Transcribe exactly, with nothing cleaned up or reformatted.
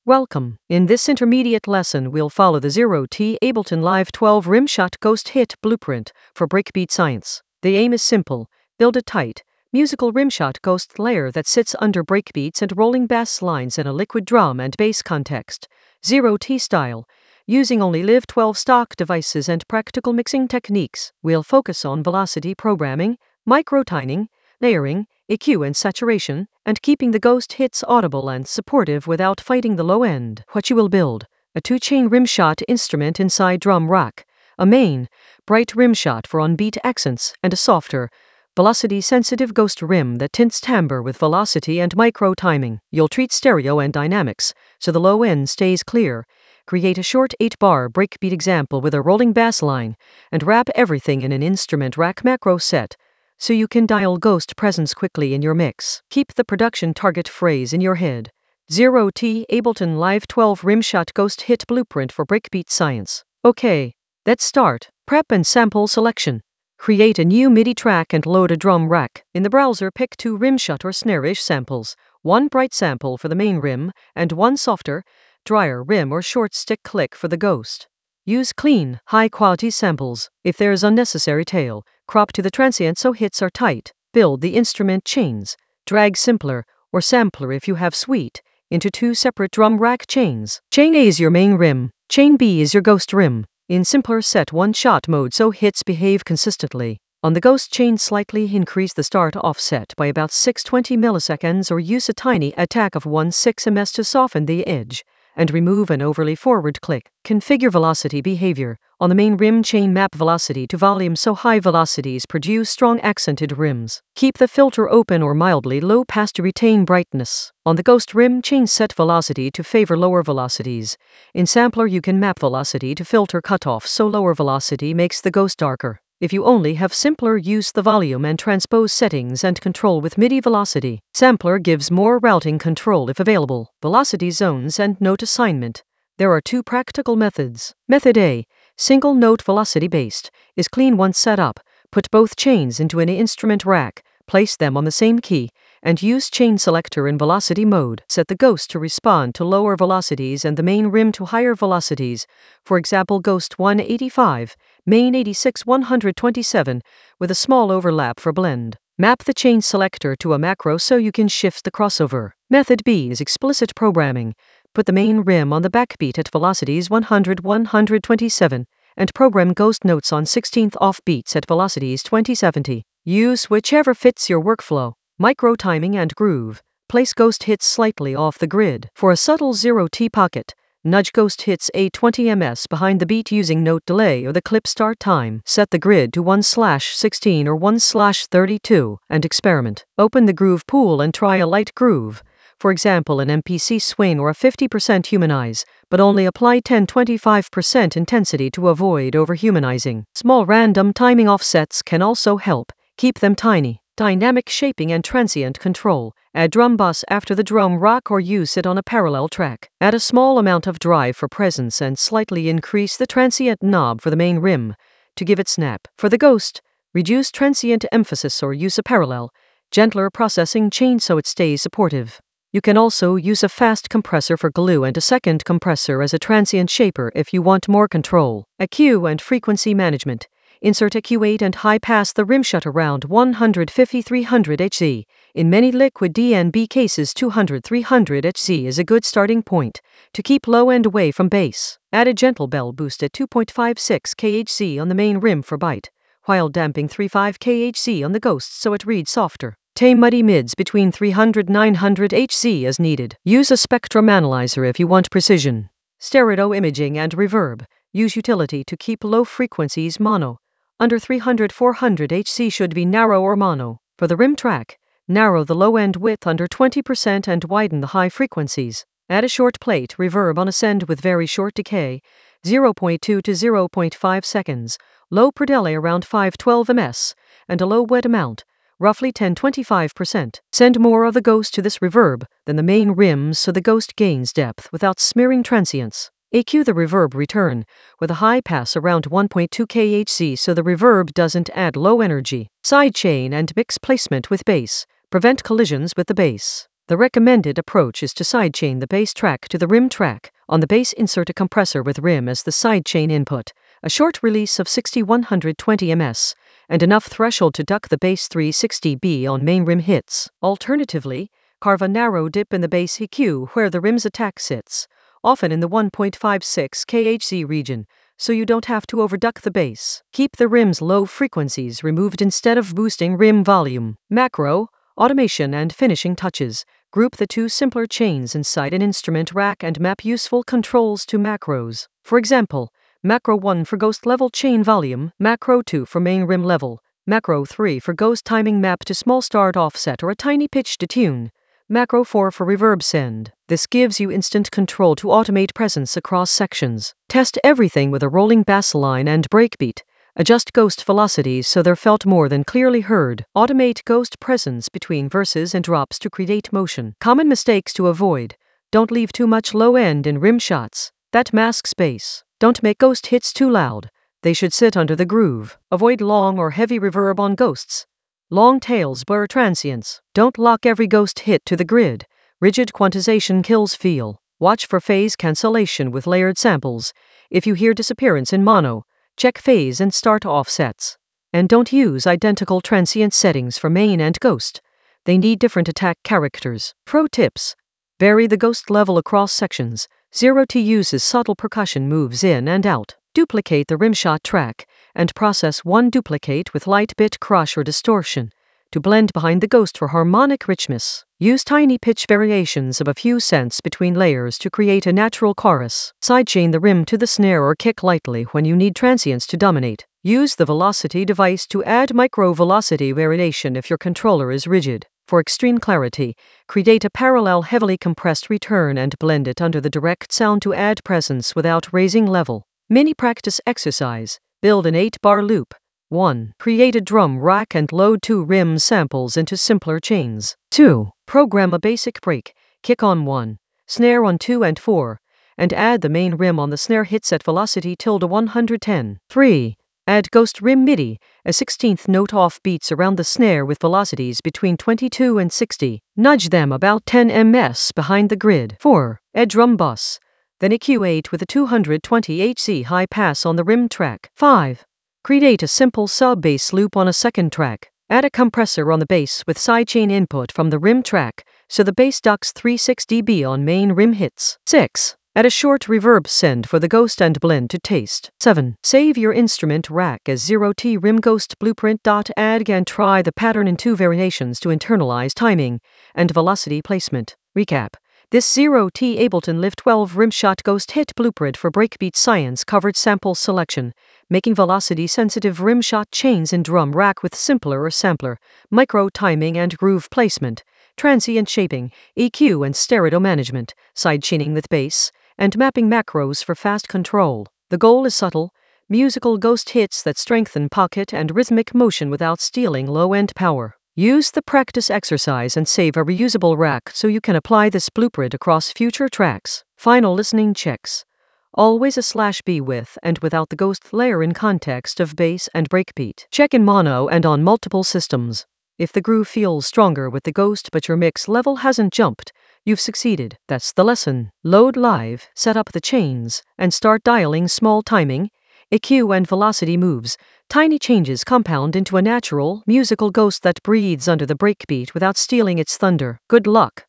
Welcome. In this intermediate lesson, we'll follow the zero T Ableton Live twelve Rimshot Ghost Hit Blueprint for breakbeat science. The aim is simple: build a tight, musical rimshot ghost layer that sits under breakbeats and rolling bass lines in a liquid drum and bass context, zero T style. Using only Live twelve stock devices and practical mixing techniques, we'll focus on velocity programming, microtining, layering, E Q and saturation, and keeping the ghost hits audible and supportive without fighting the low end. What you will build: a two-chain rimshot instrument inside drum rack, a main, bright rimshot for on-beat accents, and a softer, velocity-sensitive ghost rim that tints timbre with velocity and micro-timing. You'll treat stereo and dynamics, so the low end stays clear. Create a short eight-bar breakbeat example with a rolling bass line, and wrap everything in an instrument rack macro set, so you can dial ghost presence quickly in your mix. Keep the production target phrase in your head: zero T Ableton Live twelve Rimshot Ghost Hit Blueprint for breakbeat science. Okay, let's start. Prep and sample selection. Create a new MIDI track and load a drum rack. In the browser, pick two rimshot or snare-ish samples, one bright sample for the main rim, and one softer, drier rim or short stick click for the ghost. Use clean, high-quality samples. If there is unnecessary tail, crop to the transient so hits are tight. Build the instrument chains. Drag simpler, or sampler if you have suite, into two separate drum rack chains. Chain A is your main rim. Chain B is your ghost rim. In simpler, set one-shot mode so hits behave consistently. On the ghost chain, slightly increase the start offset by about six hundred twenty milliseconds or use a tiny attack of one sixth milliseconds to soften the edge, and remove an overly forward click. Configure velocity behavior. On the main rim chain, map velocity to volume so high velocities produce strong accented rims. Keep the filter open or mildly low pass to retain brightness. On the ghost rim chain, set velocity to favor lower velocities. In sampler, you can map velocity to filter cutoff so lower velocity makes the ghost darker. If you only have simpler, use the volume and transpose settings and control with MIDI velocity. Sampler gives more routing control if available. Velocity zones and note assignment. There are two practical methods. Method A, single note velocity based, is clean once set up. Put both chains into an instrument rack, place them on the same key, and use chain selector in velocity mode. Set the ghost to respond to lower velocities and the main rim to higher velocities. For example, ghost one eighty-five, main eighty-six one twenty-seven, with a small overlap for blend. Map the chain selector to a macro so you can shift the crossover. Method B is explicit programming. Put the main rim on the backbeat at velocities one hundred to one twenty-seven, and program ghost notes on sixteenth off beats at velocities twenty seventy. Use whichever fits your workflow. Micro timing and groove. Place ghost hits slightly off the grid. For a subtle zero T pocket, nudge ghost hits a twenty milliseconds behind the beat using note delay or the clip start time. Set the grid to one slash sixteen or one slash thirty-two and experiment. Open the groove pool and try a light groove. For example, an M P C swing or a fifty percent humanize, but only apply ten to twenty-five percent intensity to avoid overhumanizing. Small random timing offsets can also help. Keep them tiny. Dynamic shaping and transient control. Add drum bus after the drum rock or use it on a parallel track. Add a small amount of drive for presence and slightly increase the transient knob for the main rim to give it snap. For the ghost, reduce transient emphasis or use a parallel, gentler processing chain so it stays supportive. You can also use a fast compressor for glue and a second compressor as a transient shaper if you want more control. E Q and frequency management. Insert E Q eight and high pass the rimshot around one fifty to three hundred hertz. In many liquid D N B cases, two hundred to three hundred hertz is a good starting point to keep low end away from bass. Add a gentle bell boost at two point five six kilohertz on the main rim for bite, while damping three point five kilohertz on the ghost so it reads softer. Tame muddy mids between three hundred to nine hundred hertz as needed. Use a spectrum analyzer if you want precision. Stereo imaging and reverb. Use utility to keep low frequencies mono. Under three hundred to four hundred hertz should be narrow or mono. For the rim track, narrow the low end width under twenty percent and widen the high frequencies. Add a short plate reverb on ascend with very short decay, zero point two to zero point five seconds, low per delay around five to twelve milliseconds, and a low wet amount, roughly ten to twenty-five percent. Send more of the ghost to this reverb than the main rims so the ghost gains depth without smearing transients. E Q the reverb return with a high pass around one point two kilohertz so the reverb doesn't add low energy. Sidechain and mix placement with bass. Prevent collisions with the bass. The recommended approach is to sidechain the bass track to the rim track. On the bass, insert a compressor with rim as the sidechain input, a short release of sixty to one hundred twenty millimeters, and enough threshold to duck the bass three sixty B on main rim hits. Alternatively, carve a narrow dip in the bass E Q where the rim's attack sits, often in the one point five six kilohertz region, so you don't have to overduck the bass. Keep the rim's low frequencies removed instead of boosting rim volume. Macro, automation and finishing touches. Group the two simpler chains inside an instrument rack and map useful controls to macros. For example, Macro one for ghost level chain volume, Macro two for main rim level, Macro three for ghost timing map to small start offset or a tiny pitch detune, Macro four for reverb send. This gives you instant control to automate presence across sections. Test everything with a rolling bass line and breakbeat. Adjust ghost velocities so they're felt more than clearly heard. Automate ghost presence between verses and drops to create motion. Common mistakes to avoid. Don't leave too much low end in rim shots. That masks bass. Don't make ghost hits too loud. They should sit under the groove. Avoid long or heavy reverb on ghosts. Long tails blur transients. Don't lock every ghost hit to the grid. Rigid quantization kills feel. Watch for phase cancellation with layered samples. If you hear disappearance in mono, check phase and start offsets. And don't use identical transient settings for main and ghost. They need different attack characters. Pro tips. Vary the ghost level across sections. Zero T uses subtle percussion moves in and out. Duplicate the rimshot track, and process one duplicate with light bit crush or distortion to blend behind the ghost for harmonic richness. Use tiny pitch variations of a few cents between layers to create a natural chorus. Sidechain the rim to the snare or kick lightly when you need transients to dominate. Use the velocity device to add micro velocity variation if your controller is rigid. For extreme clarity, create a parallel heavily compressed return and blend it under the direct sound to add presence without raising level. Mini practice exercise. Build an eight bar loop. one. Create a drum rack and load two rim samples into simpler chains. two. Program a basic break, kick on one, snare on two and four, and add the main rim on the snare hits at velocity tilde one hundred ten. three. Add ghost rim MIDI, a sixteenth note off beats around the snare with velocities between twenty-two and sixty. Nudge them about ten millimeters behind the grid. four. Add drum bus, then E Q eight with a two hundred twenty hertz high pass on the rim track. five. Create a simple sub-bass loop on a second track. Add a compressor on the bass with sidechain input from the rim track, so the bass ducks three sixty B on main rim hits. six. Add a short reverb send for the ghost and blend to taste. seven. Save your instrument rack as zero T rim ghost blueprint.add and try the pattern in two variations to internalize timing and velocity placement. Recap. This zero T Ableton Live twelve Rimshot Ghost Hit Blueprint for Breakbeat Science covered sample selection, making velocity-sensitive rimshot chains in drum rack with simpler or sampler, micro timing and groove placement, transient shaping, E Q and stereo management, sidechaining with bass, and mapping macros for fast control. The goal is subtle, musical ghost hits that strengthen pocket and rhythmic motion without stealing low-end power. Use the practice exercise and save a reusable rack so you can apply this blueprint across future tracks. Final listening checks. Always a slash B with and without the ghost layer in context of bass and breakbeat. Check in mono and on multiple systems. If the groove feels stronger with the ghost but your mix level hasn't jumped, you've succeeded. That's the lesson. Load live, set up the chains, and start dialing small timing, E Q and velocity moves. Tiny changes compound into a natural, musical ghost that breathes under the breakbeat without stealing its thunder. Good luck.